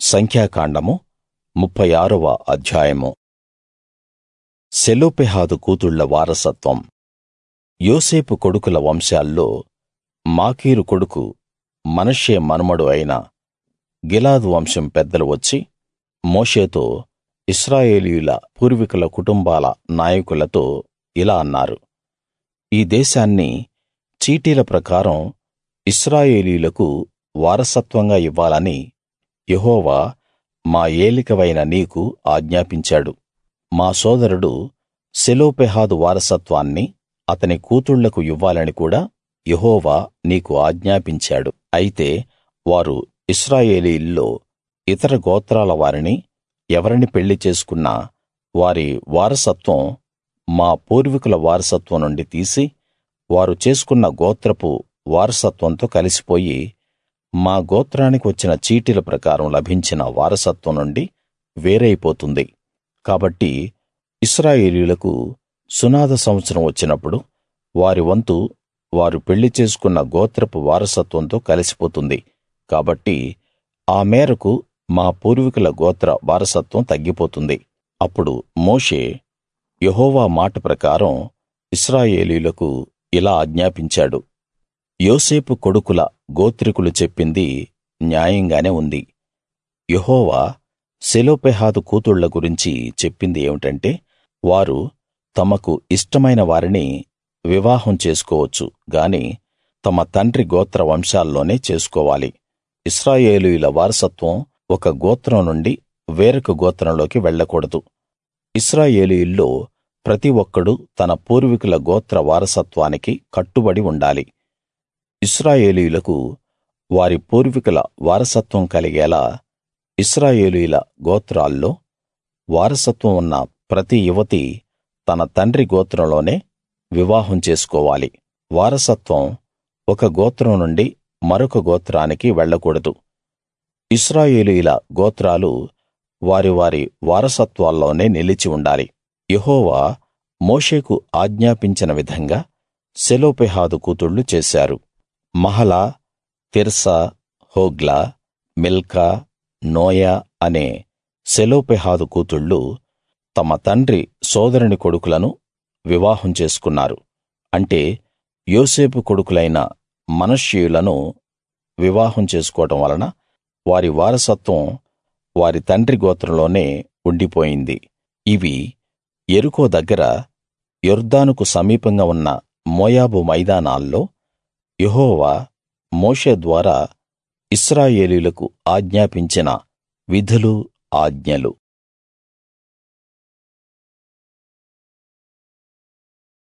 సంఖ్యాకాండము 36వ అధ్యాయము. సెలోపెహాదు కూతుళ్ళ వారసత్వం. యోసేపు కొడుకుల వంశాల్లో మాకీరు కొడుకు మనష్షే మనుమడు అయిన గిలాదు వంశం పెద్దలు వచ్చి మోషేతో, ఇశ్రాయేలీయుల పూర్వీకుల కుటుంబాల నాయకులతో ఇలా అన్నారు: ఈ దేశాన్ని చీటీల ప్రకారం ఇశ్రాయేలీయులకు వారసత్వంగా ఇవ్వాలని యెహోవా మా ఏలికవైన నీకు ఆజ్ఞాపించాడు. మా సోదరుడు సెలోపెహాదు వారసత్వాన్ని అతని కూతుళ్ళకు ఇవ్వాలని కూడా యెహోవా నీకు ఆజ్ఞాపించాడు. అయితే వారు ఇశ్రాయేలీయుల్లో ఇతర గోత్రాల వారిని ఎవరిని పెళ్లి చేసుకున్నా వారి వారసత్వం మా పూర్వీకుల వారసత్వం నుండి తీసి వారు చేసుకున్న గోత్రపు వారసత్వంతో కలిసిపోయి మా గోత్రానికి వచ్చిన చీటీల ప్రకారం లభించిన వారసత్వం నుండి వేరైపోతుంది. కాబట్టి ఇశ్రాయేలీయులకు సునాద సంవత్సరం వచ్చినప్పుడు వారి వంతు వారు పెళ్లి చేసుకున్న గోత్రపు వారసత్వంతో కలిసిపోతుంది. కాబట్టి ఆ మేరకు మా పూర్వీకుల గోత్ర వారసత్వం తగ్గిపోతుంది. అప్పుడు మోషే యెహోవా మాట ప్రకారం ఇశ్రాయేలీయులకు ఇలా ఆజ్ఞాపించాడు: యోసేపు కొడుకుల గోత్రికులు చెప్పింది న్యాయంగానే ఉంది. యెహోవా సెలోపెహాదు కూతుళ్ళ గురించి చెప్పింది ఏమిటంటే, వారు తమకు ఇష్టమైన వారిని వివాహం చేసుకోవచ్చు గాని తమ తండ్రి గోత్ర వంశాల్లోనే చేసుకోవాలి. ఇశ్రాయేలీయుల వారసత్వం ఒక గోత్రం నుండి వేరొక గోత్రంలోకి వెళ్ళకూడదు. ఇశ్రాయేలీయుల్లో ప్రతి ఒక్కడూ తన పూర్వీకుల గోత్ర వారసత్వానికి కట్టుబడి ఉండాలి. ఇశ్రాయేలీయులకు వారి పూర్వీకుల వారసత్వం కలిగేలా ఇశ్రాయేలీయుల గోత్రాల్లో వారసత్వం ఉన్న ప్రతి యువతి తన తండ్రి గోత్రంలోనే వివాహం చేసుకోవాలి. వారసత్వం ఒక గోత్రం నుండి మరొక గోత్రానికి వెళ్ళకూడదు. ఇశ్రాయేలీయుల గోత్రాలు వారి వారి వారసత్వాల్లోనే నిలిచి ఉండాలి. యెహోవా మోషేకు ఆజ్ఞాపించిన విధంగా సెలోపెహాదు కూతుళ్ళు చేశారు. Mahlah, Tirzah, Hoglah, Milcah, Noah అనే సెలోపెహాదు కూతుళ్ళు తమ తండ్రి సోదరుని కొడుకులను వివాహం చేసుకున్నారు. అంటే యోసేపు కొడుకులైన మనష్షీయులను వివాహం చేసుకోవడం వలన వారి వారసత్వం వారి తండ్రి గోత్రంలోనే ఉండిపోయింది. ఇవి యెరికో దగ్గర యొర్దానుకు సమీపంగా ఉన్న మోయాబు మైదానాల్లో యెహోవా మోషే ద్వారా ఇశ్రాయేలీయులకు ఆజ్ఞాపించిన విధులు, ఆజ్ఞలు.